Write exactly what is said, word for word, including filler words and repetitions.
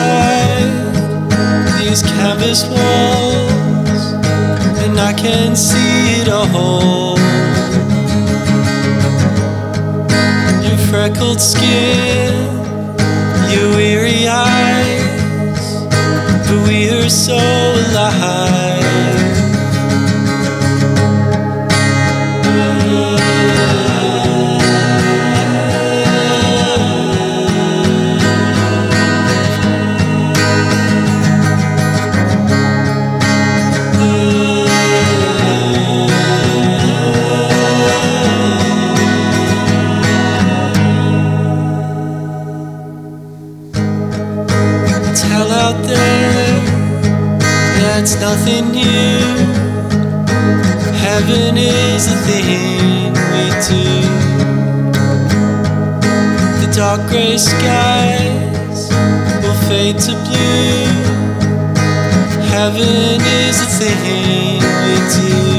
inside these canvas walls, and I can see it all. Your freckled skin, your weary eyes, but we are so alive. Tell out there that's nothing new. Heaven is the thing we do. The dark gray skies will fade to blue. Heaven is the thing we do.